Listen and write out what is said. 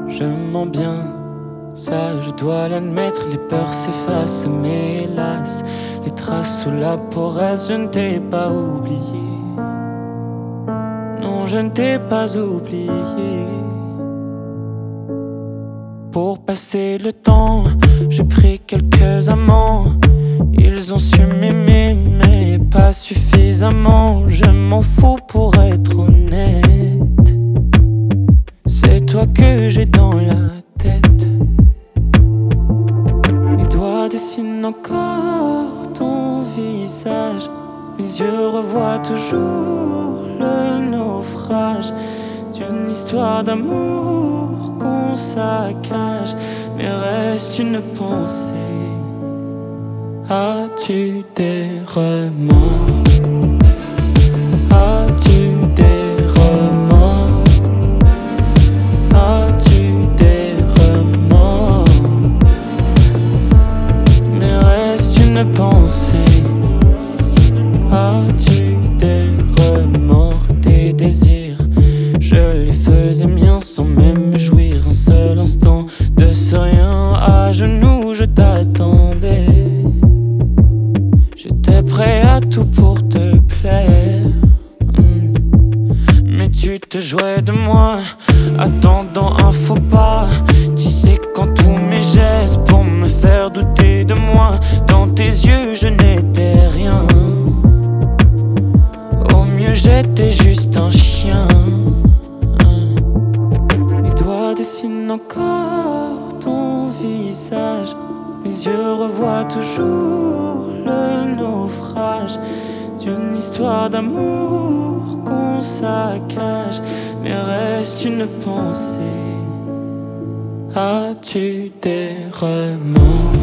Je mens bien, ça je dois l'admettre. Les peurs s'effacent, mais hélas, les traces sous la peau restent. Je ne t'ai pas oublié. Non, je ne t'ai pas oublié. Pour passer le temps, j'ai pris quelques amants. Ils ont su m'aimer, mais pas suffisamment. Je m'en fous pour être honnête. C'est toi que j'ai dans la tête. Mes doigts dessinent encore ton visage. Mes yeux revoient toujours le naufrage d'une histoire d'amour qu'on saccage. Mais reste une pensée. As-tu des remords? As-tu des remords? As-tu des remords? Mais reste une pensée. As-tu des remords? Des désirs, je les faisais miens sans même me jouir un seul instant. De ce rien, à genoux, je t'attendais. J'étais prêt à tout pour te plaire. Mais tu te jouais de moi, attendant un faux pas. Disséquant tous mes gestes pour me faire douter de moi. Dans tes yeux je n'étais rien. Au mieux j'étais juste un chien. Mes doigts dessinent encore ton visage. Mes yeux revoient toujours le naufrage d'une histoire d'amour qu'on saccage. Mais reste une pensée. As-tu des remords?